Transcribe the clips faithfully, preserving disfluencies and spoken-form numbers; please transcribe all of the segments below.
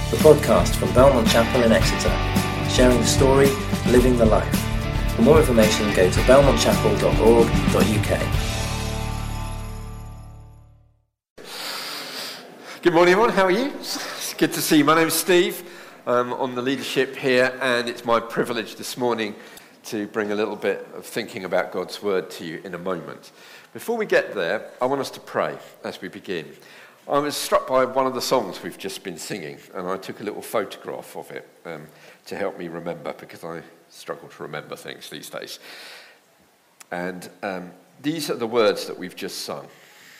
the podcast from Belmont Chapel in Exeter, sharing the story, living the life. For more information, go to belmont chapel dot org dot u k. Good morning, everyone. How are you? It's good to see you. My name's Steve. I'm on the leadership here, and it's my privilege this morning to bring a little bit of thinking about God's Word to you in a moment. Before we get there, I want us to pray as we begin. I was struck by one of the songs we've just been singing, and I took a little photograph of it um, to help me remember, because I struggle to remember things these days. And um, these are the words that we've just sung.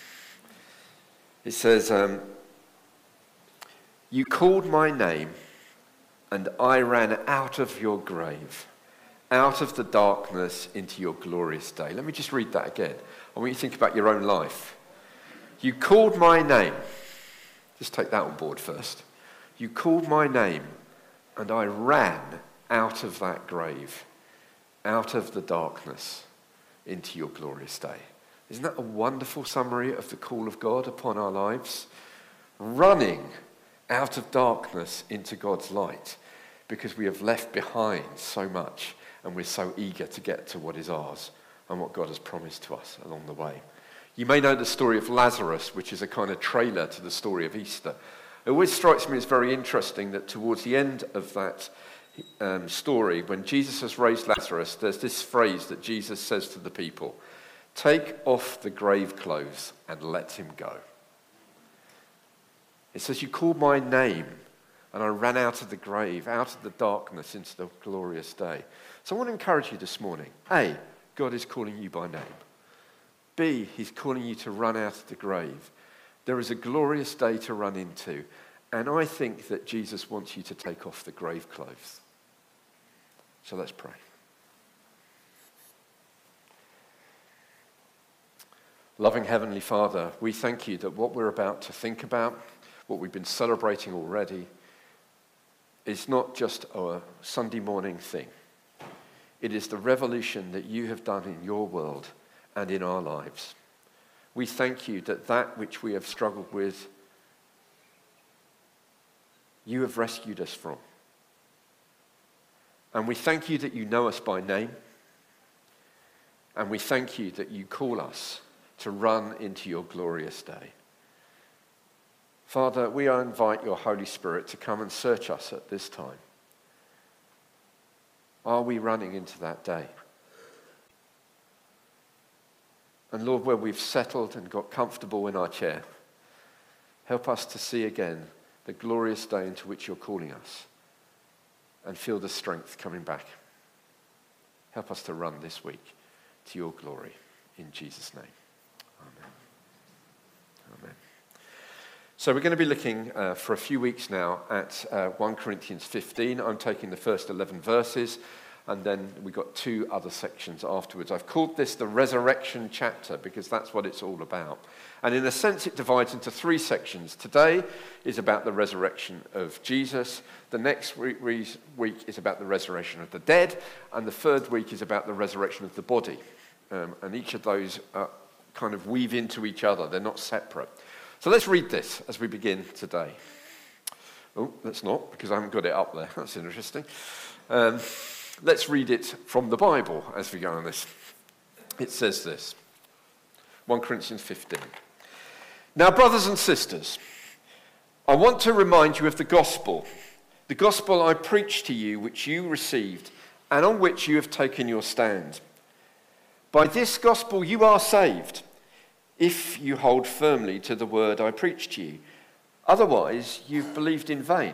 It says, um, "You called my name, and I ran out of your grave, out of the darkness into your glorious day." Let me just read that again. I want you to think about your own life. You called my name. Just take that on board first. You called my name, and I ran out of that grave, out of the darkness into your glorious day. Isn't that a wonderful summary of the call of God upon our lives? Running out of darkness into God's light, because we have left behind so much, and we're so eager to get to what is ours and what God has promised to us along the way. You may know the story of Lazarus, which is a kind of trailer to the story of Easter. It always strikes me as very interesting that towards the end of that um, story, when Jesus has raised Lazarus, there's this phrase that Jesus says to the people: "Take off the grave clothes and let him go." It says, "You called my name, and I ran out of the grave, out of the darkness into the glorious day." So I want to encourage you this morning. A, God is calling you by name. B, he's calling you to run out of the grave. There is a glorious day to run into, and I think that Jesus wants you to take off the grave clothes. So let's pray. Loving Heavenly Father, we thank you that what we're about to think about, what we've been celebrating already, is not just a Sunday morning thing. It is the revolution that you have done in your world and in our lives. We thank you that that which we have struggled with, you have rescued us from. And we thank you that you know us by name. And we thank you that you call us to run into your glorious day. Father, we invite your Holy Spirit to come and search us at this time. Are we running into that day? And Lord, where we've settled and got comfortable in our chair, help us to see again the glorious day into which you're calling us and feel the strength coming back. Help us to run this week to your glory. In Jesus' name. Amen. Amen. So we're going to be looking uh, for a few weeks now at uh, First Corinthians fifteen. I'm taking the first eleven verses, and then we've got two other sections afterwards. I've called this the resurrection chapter because that's what it's all about. And in a sense, it divides into three sections. Today is about the resurrection of Jesus. The next week is about the resurrection of the dead. And the third week is about the resurrection of the body. Um, and each of those uh, kind of weave into each other. They're not separate. So let's read this as we begin today. Oh, let's not, because I haven't got it up there. That's interesting. Um, let's read it from the Bible as we go on this. It says this. First Corinthians fifteen. "Now, brothers and sisters, I want to remind you of the gospel, the gospel I preached to you, which you received, and on which you have taken your stand. By this gospel you are saved, if you hold firmly to the word I preached to you. Otherwise, you've believed in vain.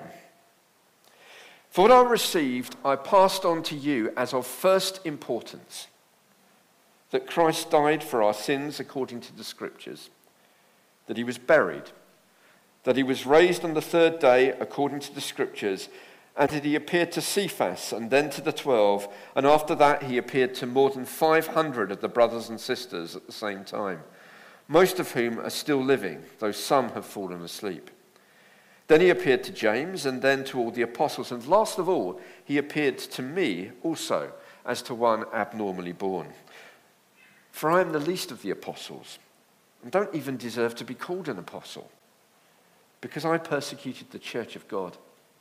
For what I received, I passed on to you as of first importance, that Christ died for our sins according to the Scriptures, that he was buried, that he was raised on the third day according to the Scriptures, and that he appeared to Cephas and then to the twelve, and after that he appeared to more than five hundred of the brothers and sisters at the same time, most of whom are still living, though some have fallen asleep. Then he appeared to James, and then to all the apostles, and last of all, he appeared to me also, as to one abnormally born. For I am the least of the apostles, and don't even deserve to be called an apostle, because I persecuted the church of God.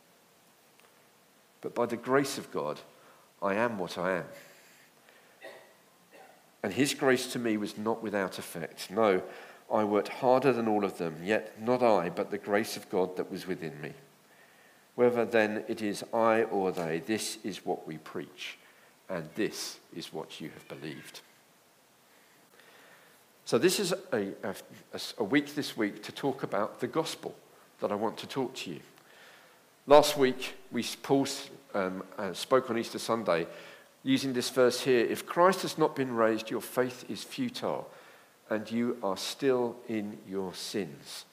but by the grace of God, I am what I am. And his grace to me was not without effect. No, I worked harder than all of them, yet not I, but the grace of God that was within me. Whether then it is I or they, this is what we preach, and this is what you have believed. So this is a, a, a week this week to talk about the gospel that I want to talk to you. Last week, we Paul um, uh, spoke on Easter Sunday using this verse here. If Christ has not been raised, your faith is futile, and you are still in your sins.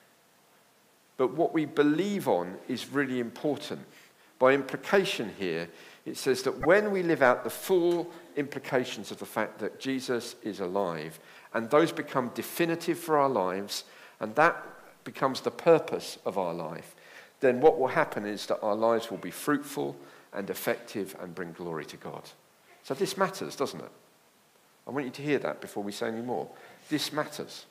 But what we believe on is really important. By implication here, it says that when we live out the full implications of the fact that Jesus is alive, and those become definitive for our lives, and that becomes the purpose of our life, then what will happen is that our lives will be fruitful and effective and bring glory to God. So this matters, doesn't it? I want you to hear that before we say any more. This matters.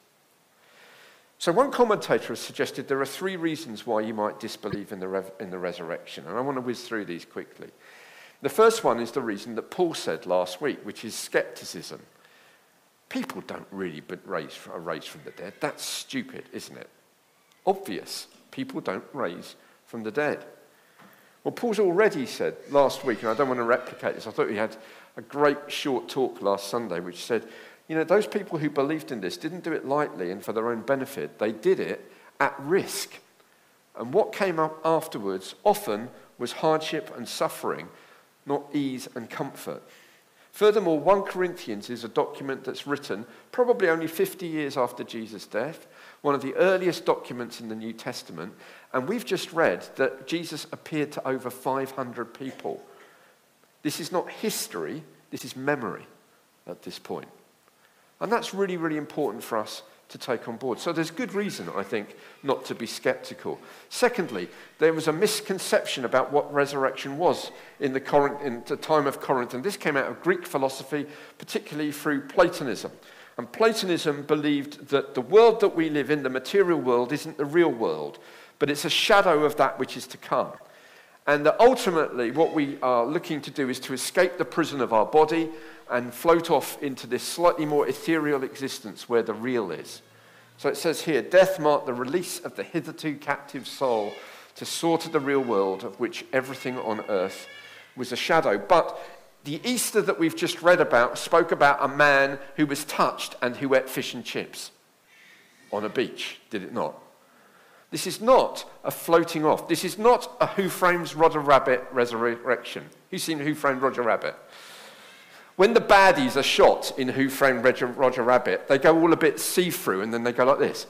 So one commentator has suggested there are three reasons why you might disbelieve in the, rev- in the resurrection, and I want to whiz through these quickly. The first one is the reason that Paul said last week, which is skepticism. People don't really raise, are raised from the dead. That's stupid, isn't it? Obvious. People don't raise from the dead. Well, Paul's already said last week, and I don't want to replicate this, I thought he had a great short talk last Sunday which said, you know, those people who believed in this didn't do it lightly and for their own benefit. They did it at risk. And what came up afterwards often was hardship and suffering, not ease and comfort. Furthermore, First Corinthians is a document that's written probably only fifty years after Jesus' death, one of the earliest documents in the New Testament, and we've just read that Jesus appeared to over five hundred people. This is not history, this is memory at this point. And that's really, really important for us to take on board. So there's good reason, I think, not to be skeptical. Secondly, there was a misconception about what resurrection was in the, Corinth, in the time of Corinth, and this came out of Greek philosophy, particularly through Platonism. And Platonism believed that the world that we live in, the material world, isn't the real world, but it's a shadow of that which is to come. And that ultimately what we are looking to do is to escape the prison of our body and float off into this slightly more ethereal existence where the real is. So it says here, death marked the release of the hitherto captive soul to soar to the real world, of which everything on earth was a shadow. But the Easter that we've just read about spoke about a man who was touched and who ate fish and chips on a beach, did it not? This is not a floating off. This is not a Who Framed Roger Rabbit resurrection. Who's seen Who Framed Roger Rabbit? When the baddies are shot in Who Framed Roger, Roger Rabbit, they go all a bit see-through and then they go like this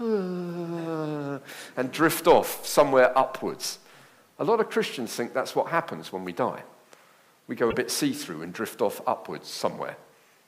and drift off somewhere upwards. A lot of Christians think that's what happens when we die. We go a bit see-through and drift off upwards somewhere.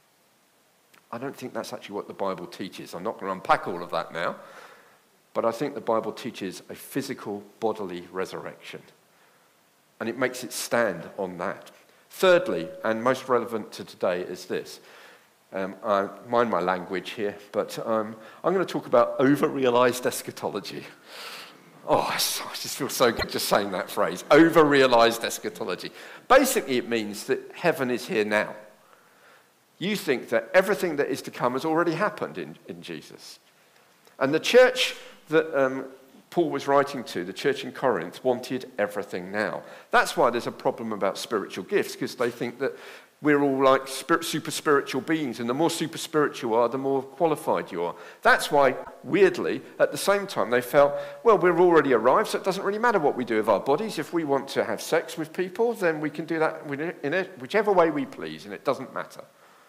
I don't think that's actually what the Bible teaches. I'm not going to unpack all of that now. But I think the Bible teaches a physical, bodily resurrection. And it makes it stand on that. Thirdly, and most relevant to today, is this. Um, I mind my language here, but um, I'm going to talk about over-realized eschatology. Oh, I just feel so good just saying that phrase, over-realized eschatology. Basically, it means that heaven is here now. You think that everything that is to come has already happened in, in Jesus. And the church that um, Paul was writing to, the church in Corinth, wanted everything now. That's why there's a problem about spiritual gifts, because they think that we're all like spirit, super spiritual beings, and the more super spiritual you are, the more qualified you are. That's why, weirdly, at the same time, they felt, well, we're already arrived, so it doesn't really matter what we do with our bodies. If we want to have sex with people, then we can do that in it, whichever way we please, and it doesn't matter.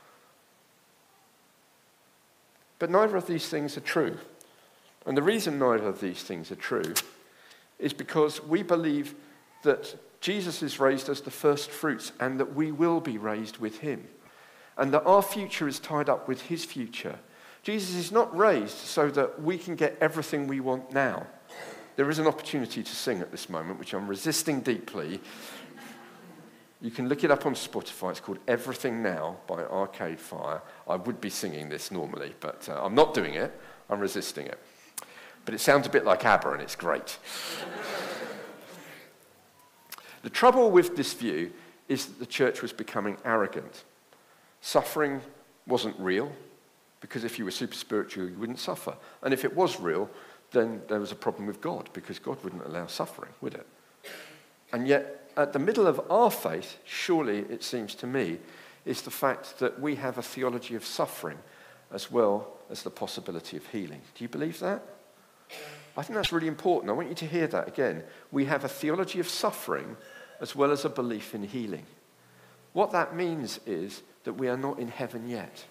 But neither of these things are true. And the reason neither of these things are true is because we believe that Jesus is raised as the first fruits and that we will be raised with him. And that our future is tied up with his future. Jesus is not raised so that we can get everything we want now. There is an opportunity to sing at this moment, which I'm resisting deeply. You can look it up on Spotify. It's called Everything Now by Arcade Fire. I would be singing this normally, but uh, I'm not doing it. I'm resisting it. But it sounds a bit like ABBA, and it's great. The trouble with this view is that the church was becoming arrogant. Suffering wasn't real, because if you were super spiritual, you wouldn't suffer. And if it was real, then there was a problem with God, because God wouldn't allow suffering, would it? And yet, at the middle of our faith, surely, it seems to me, is the fact that we have a theology of suffering as well as the possibility of healing. Do you believe that? I think that's really important. I want you to hear that again. We have a theology of suffering as well as a belief in healing. What that means is that we are not in heaven yet.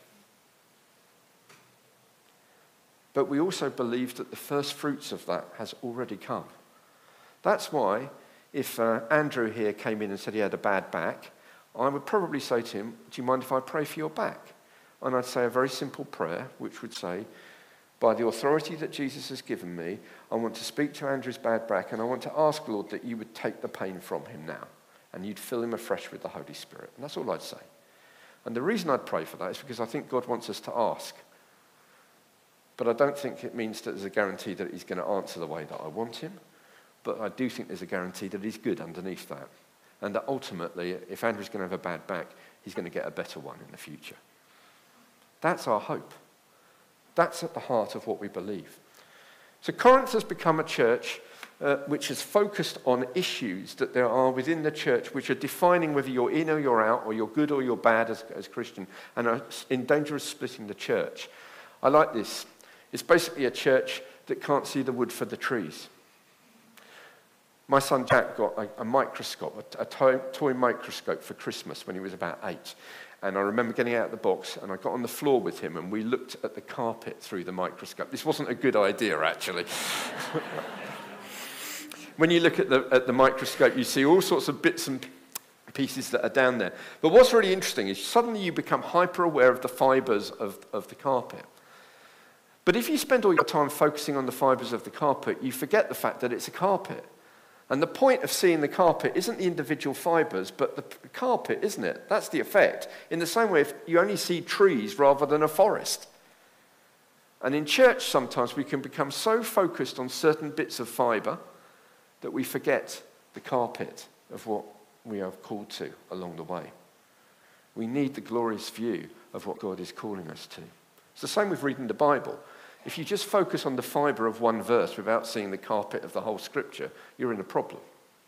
But we also believe that the first fruits of that has already come. That's why if uh, Andrew here came in and said he had a bad back, I would probably say to him, do you mind if I pray for your back? And I'd say a very simple prayer, which would say, by the authority that Jesus has given me, I want to speak to Andrew's bad back, and I want to ask, Lord, that you would take the pain from him now, and you'd fill him afresh with the Holy Spirit. And that's all I'd say. And the reason I'd pray for that is because I think God wants us to ask. But I don't think it means that there's a guarantee that he's going to answer the way that I want him. But I do think there's a guarantee that he's good underneath that. And that ultimately, if Andrew's going to have a bad back, he's going to get a better one in the future. That's our hope. That's at the heart of what we believe. So Corinth has become a church uh, which is focused on issues that there are within the church which are defining whether you're in or you're out, or you're good or you're bad as, as Christian, and are in danger of splitting the church. I like this. It's basically a church that can't see the wood for the trees. My son Jack got a, a microscope, a, a toy, toy microscope for Christmas when he was about eight. And I remember getting out of the box, and I got on the floor with him, and we looked at the carpet through the microscope. This wasn't a good idea, actually. When you look at the, at the microscope, you see all sorts of bits and pieces that are down there. But what's really interesting is suddenly you become hyper-aware of the fibres of, of the carpet. But if you spend all your time focusing on the fibres of the carpet, you forget the fact that it's a carpet. And the point of seeing the carpet isn't the individual fibres, but the carpet, isn't it? That's the effect. In the same way, if you only see trees rather than a forest. And in church, sometimes we can become so focused on certain bits of fibre that we forget the carpet of what we are called to along the way. We need the glorious view of what God is calling us to. It's the same with reading the Bible. If you just focus on the fibre of one verse without seeing the carpet of the whole scripture, you're in a problem.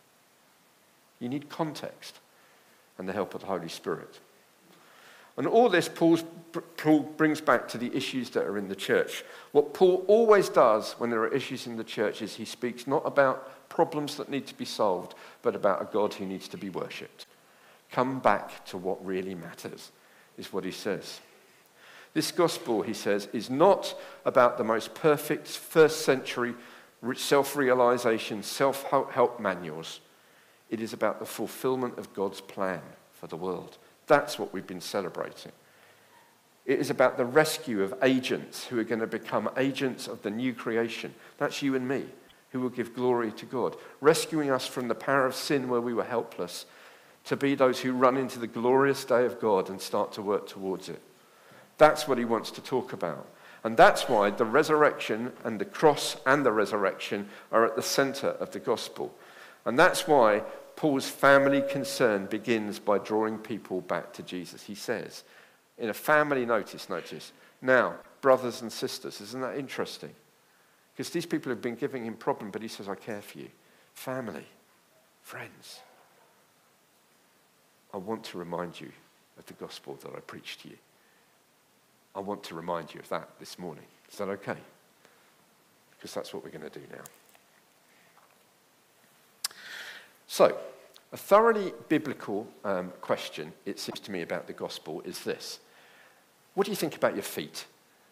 You need context and the help of the Holy Spirit. And all this Paul's, Paul brings back to the issues that are in the church. What Paul always does when there are issues in the church is he speaks not about problems that need to be solved, but about a God who needs to be worshipped. Come back to what really matters, is what he says. This gospel, he says, is not about the most perfect first century self-realization, self-help manuals. It is about the fulfillment of God's plan for the world. That's what we've been celebrating. It is about the rescue of agents who are going to become agents of the new creation. That's you and me, who will give glory to God. Rescuing us from the power of sin where we were helpless, to be those who run into the glorious day of God and start to work towards it. That's what he wants to talk about. And that's why the resurrection and the cross and the resurrection are at the center of the gospel. And that's why Paul's family concern begins by drawing people back to Jesus. He says, in a family notice, notice, now, brothers and sisters, isn't that interesting? Because these people have been giving him problem, but he says, I care for you. Family, friends. I want to remind you of the gospel that I preached to you. I want to remind you of that this morning. Is that okay? Because that's what we're going to do now. So, a thoroughly biblical um, question, it seems to me, about the gospel is this. What do you think about your feet?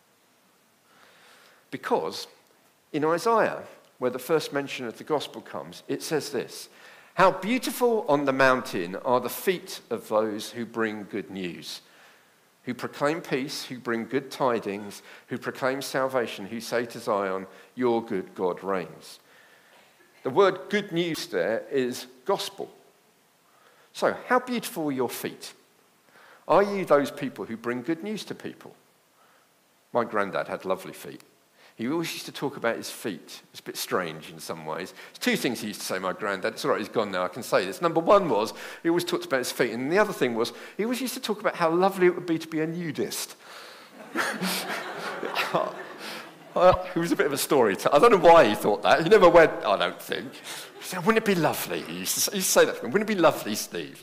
Because in Isaiah, where the first mention of the gospel comes, it says this: how beautiful on the mountain are the feet of those who bring good news, who proclaim peace, who bring good tidings, who proclaim salvation, who say to Zion, your good God reigns. The word good news there is gospel. So, how beautiful are your feet? Are you those people who bring good news to people? My granddad had lovely feet. He always used to talk about his feet. It's a bit strange in some ways. There's two things he used to say, my granddad. It's all right, he's gone now, I can say this. Number one was, he always talked about his feet. And the other thing was, he always used to talk about how lovely it would be to be a nudist. uh, he was a bit of a storyteller. I don't know why he thought that. He never went, I don't think. He said, wouldn't it be lovely? He used to, he used to say that to me. Wouldn't it be lovely, Steve?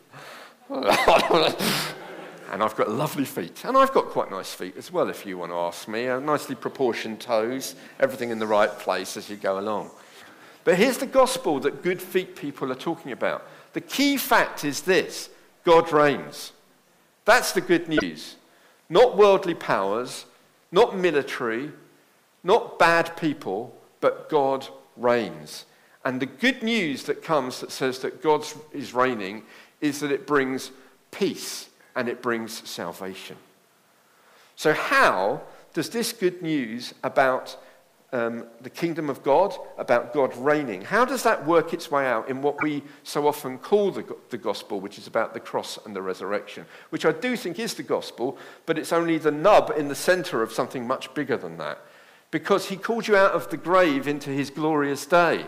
And I've got lovely feet. And I've got quite nice feet as well, if you want to ask me. Uh, nicely proportioned toes, everything in the right place as you go along. But here's the gospel that good feet people are talking about. The key fact is this: God reigns. That's the good news. Not worldly powers, not military, not bad people, but God reigns. And the good news that comes that says that God is reigning is that it brings peace. And it brings salvation. So how does this good news about um, the kingdom of God, about God reigning, how does that work its way out in what we so often call the, the gospel, which is about the cross and the resurrection, which I do think is the gospel, but it's only the nub in the center of something much bigger than that. Because he called you out of the grave into his glorious day.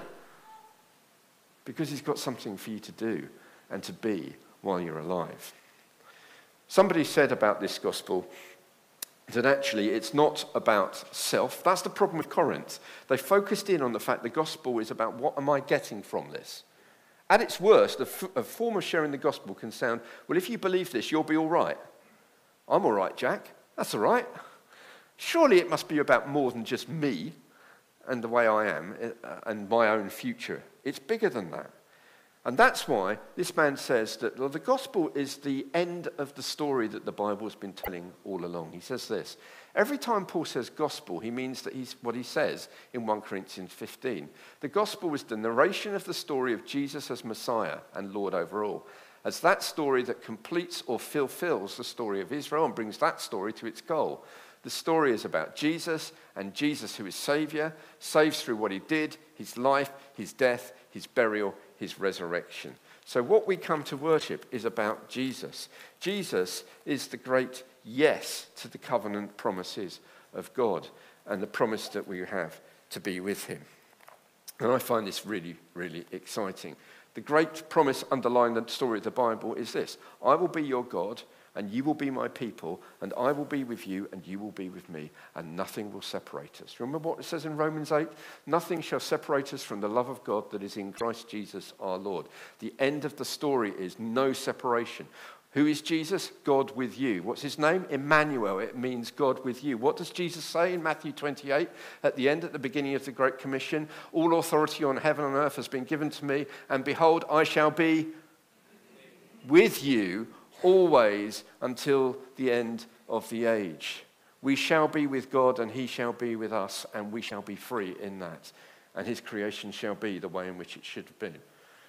Because he's got something for you to do and to be while you're alive. Somebody said about this gospel that actually it's not about self. That's the problem with Corinth. They focused in on the fact the gospel is about what am I getting from this. At its worst, a, f- a form of sharing the gospel can sound, well, if you believe this, you'll be all right. I'm all right, Jack. That's all right. Surely it must be about more than just me and the way I am and my own future. It's bigger than that. And that's why this man says that well, the gospel is the end of the story that the Bible has been telling all along. He says this: every time Paul says gospel, he means that he's what he says in First Corinthians fifteen. The gospel is the narration of the story of Jesus as Messiah and Lord over all, as that story that completes or fulfills the story of Israel and brings that story to its goal. The story is about Jesus, and Jesus, who is Saviour, saves through what he did, his life, his death, his burial, his resurrection. So what we come to worship is about Jesus. Jesus is the great yes to the covenant promises of God and the promise that we have to be with him. And I find this really, really exciting. The great promise underlying the story of the Bible is this: I will be your God, and you will be my people, and I will be with you, and you will be with me, and nothing will separate us. Remember what it says in Romans eight? Nothing shall separate us from the love of God that is in Christ Jesus our Lord. The end of the story is no separation. Who is Jesus? God with you. What's his name? Emmanuel. It means God with you. What does Jesus say in Matthew twenty-eight at the end, at the beginning of the Great Commission? All authority on heaven and earth has been given to me, and behold, I shall be with you always until the end of the age. We shall be with God, and he shall be with us, and we shall be free in that. And his creation shall be the way in which it should have been.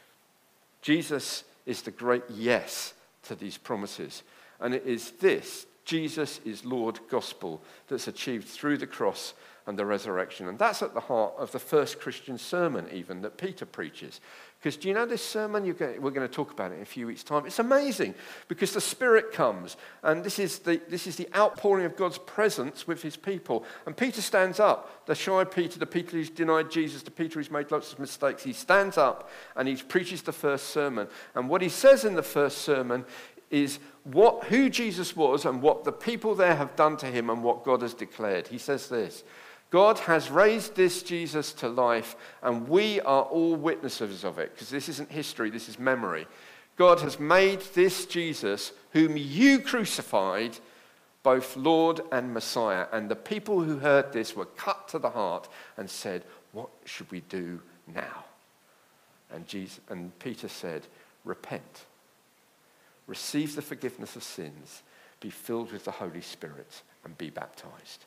Jesus is the great yes to these promises. And it is this, Jesus is Lord gospel, that's achieved through the cross and the resurrection. And that's at the heart of the first Christian sermon even that Peter preaches. Because do you know this sermon? You're going, we're going to talk about it in a few weeks' time. It's amazing because the Spirit comes, and this is the this is the outpouring of God's presence with his people. And Peter stands up, the shy Peter, the Peter who's denied Jesus, the Peter who's made lots of mistakes. He stands up and he preaches the first sermon. And what he says in the first sermon is what who Jesus was and what the people there have done to him and what God has declared. He says this: God has raised this Jesus to life, and we are all witnesses of it, because this isn't history, this is memory. God has made this Jesus, whom you crucified, both Lord and Messiah. And the people who heard this were cut to the heart and said, what should we do now? And Jesus, and Peter said, repent, receive the forgiveness of sins, be filled with the Holy Spirit, and be baptized.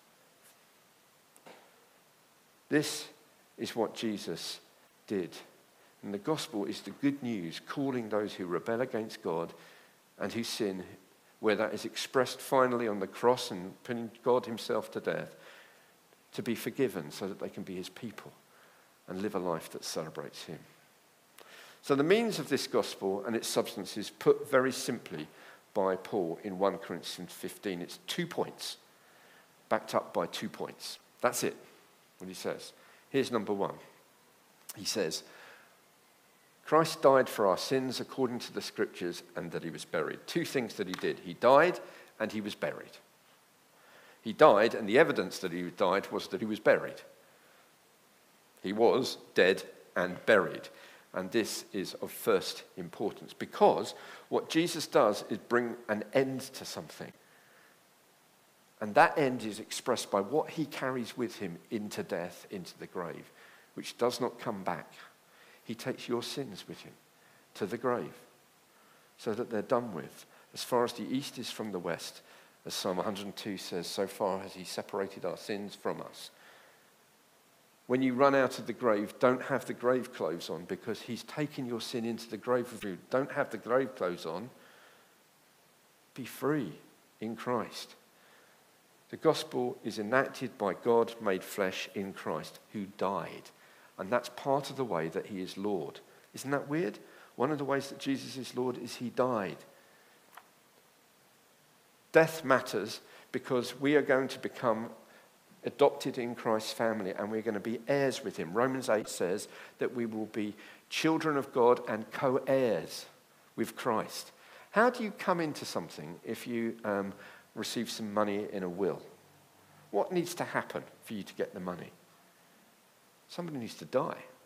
This is what Jesus did. And the gospel is the good news calling those who rebel against God and who sin, where that is expressed finally on the cross and putting God himself to death, to be forgiven so that they can be his people and live a life that celebrates him. So the means of this gospel and its substance is put very simply by Paul in First Corinthians fifteen. It's two points, backed up by two points. That's it. what he says. Here's number one. He says, Christ died for our sins according to the scriptures, and that he was buried. Two things that he did. He died and he was buried. He died, and the evidence that he died was that he was buried. He was dead and buried. And this is of first importance, because what Jesus does is bring an end to something. And that end is expressed by what he carries with him into death, into the grave, which does not come back. He takes your sins with him to the grave so that they're done with. As far as the east is from the west, as Psalm one hundred two says, so far has he separated our sins from us. When you run out of the grave, don't have the grave clothes on, because he's taken your sin into the grave with you. Don't have the grave clothes on. Be free in Christ. The gospel is enacted by God made flesh in Christ, who died. And that's part of the way that he is Lord. Isn't that weird? One of the ways that Jesus is Lord is he died. Death matters because we are going to become adopted in Christ's family, and we're going to be heirs with him. Romans eight says that we will be children of God and co-heirs with Christ. How do you come into something if you um, receive some money in a will? What needs to happen for you to get the money? Somebody needs to die.